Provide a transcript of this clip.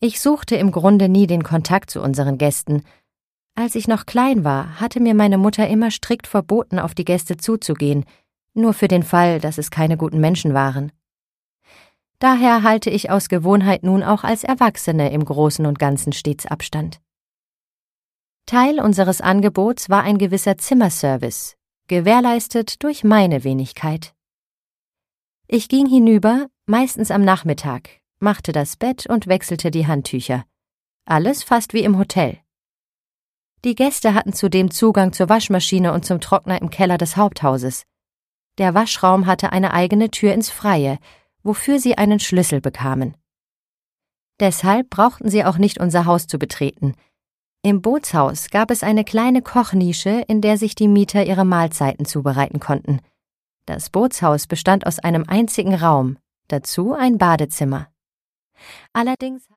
Ich suchte im Grunde nie den Kontakt zu unseren Gästen. Als ich noch klein war, hatte mir meine Mutter immer strikt verboten, auf die Gäste zuzugehen, nur für den Fall, dass es keine guten Menschen waren. Daher halte ich aus Gewohnheit nun auch als Erwachsene im Großen und Ganzen stets Abstand. Teil unseres Angebots war ein gewisser Zimmerservice, gewährleistet durch meine Wenigkeit. Ich ging hinüber, meistens am Nachmittag, machte das Bett und wechselte die Handtücher. Alles fast wie im Hotel. Die Gäste hatten zudem Zugang zur Waschmaschine und zum Trockner im Keller des Haupthauses. Der Waschraum hatte eine eigene Tür ins Freie, wofür sie einen Schlüssel bekamen. Deshalb brauchten sie auch nicht unser Haus zu betreten. Im Bootshaus gab es eine kleine Kochnische, in der sich die Mieter ihre Mahlzeiten zubereiten konnten. Das Bootshaus bestand aus einem einzigen Raum, dazu ein Badezimmer. Allerdings